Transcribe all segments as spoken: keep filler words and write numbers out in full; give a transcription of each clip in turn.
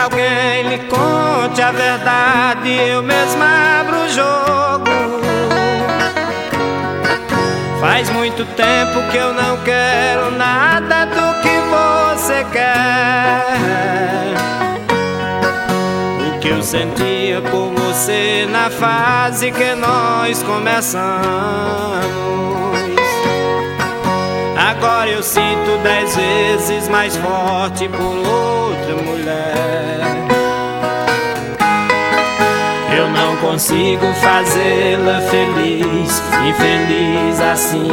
alguém lhe conte a verdade, eu mesma abro o jogo. Faz muito tempo que eu não quero nada do que você quer. O que eu sentia por você na fase que nós começamos, agora eu sinto dez vezes mais forte por outra mulher. Eu não consigo fazê-la feliz, infeliz assim.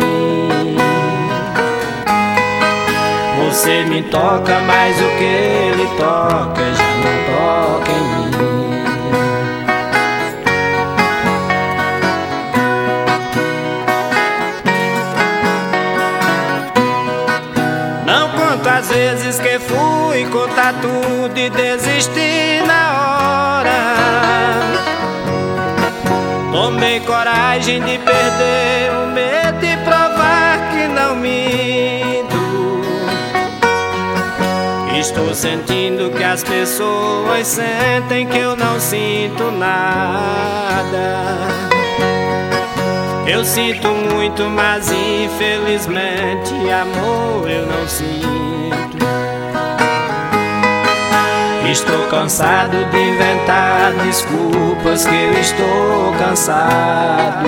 Você me toca, mas o que ele toca já não toca em mim. Não conto as vezes que fui contar tudo e desisti na hora. Tomei coragem de perder o medo e provar que não minto. Estou sentindo que as pessoas sentem que eu não sinto nada. Eu sinto muito, mas infelizmente amor eu não sinto. Estou cansado de inventar desculpas que eu estou cansado.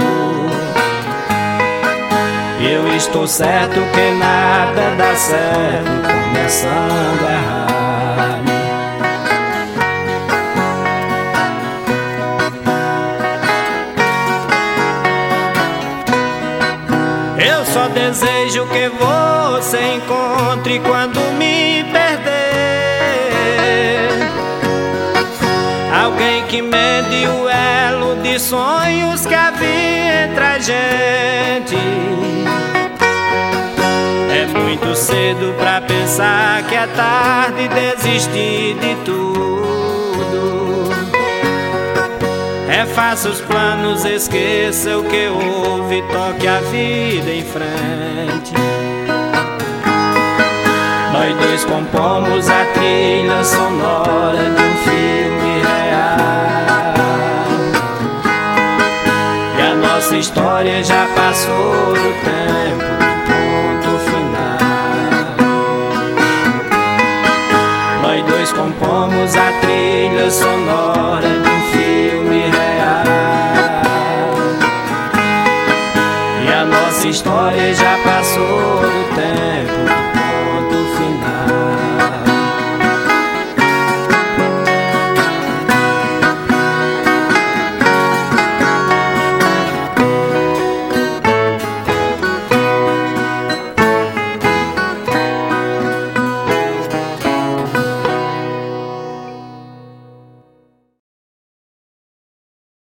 Eu estou certo que nada dá certo começando errado. Eu só desejo que você encontre quando me perder alguém que mede o elo de sonhos que havia entre a gente. É muito cedo pra pensar que é tarde desistir de tudo. Refaça os planos, esqueça o que houve, toque a vida em frente. Nós dois compomos a trilha sonora de um filme real, e a nossa história já passou do tempo do ponto final. Nós dois compomos a trilha sonora de um filme real, e a nossa história já passou do tempo